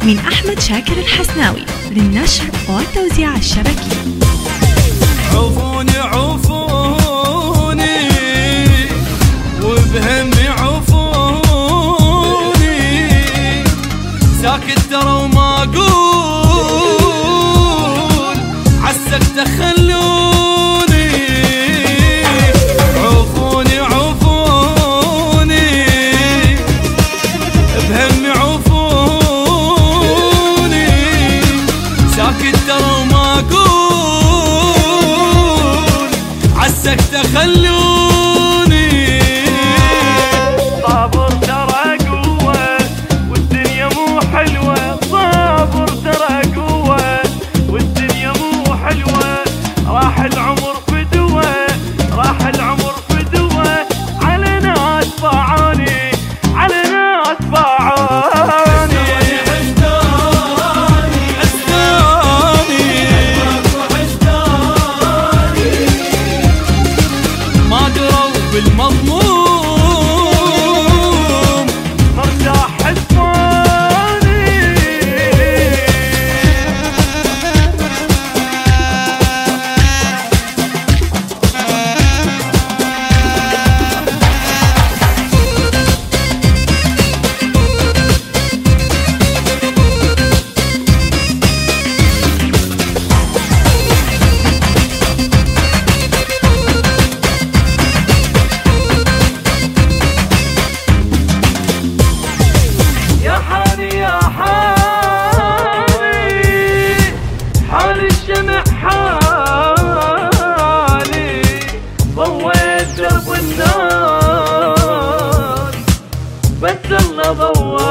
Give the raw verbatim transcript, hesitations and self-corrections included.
من أحمد شاكر الحسناوي للنشر والتوزيع الشبكي. عوفوني عوفوني وبهمي عوفوني، ساكت ترى وما اقول عسك تخلوني. عوفوني عوفوني بهمي عوفوني، ساكت ترى وما اقول عسك تخلوني. صابر ترى قوة والدنيا مو حلوة، صابر ترى قوة والدنيا مو حلوة، راح العمر فدوة راح العمر فدوة، على ناس باعوني على ناس باعوني. بالمضمون مرتاح حسباني. يا حالي يا حالي حال الشمع حالي، ضويت درب النار بس الله ضوى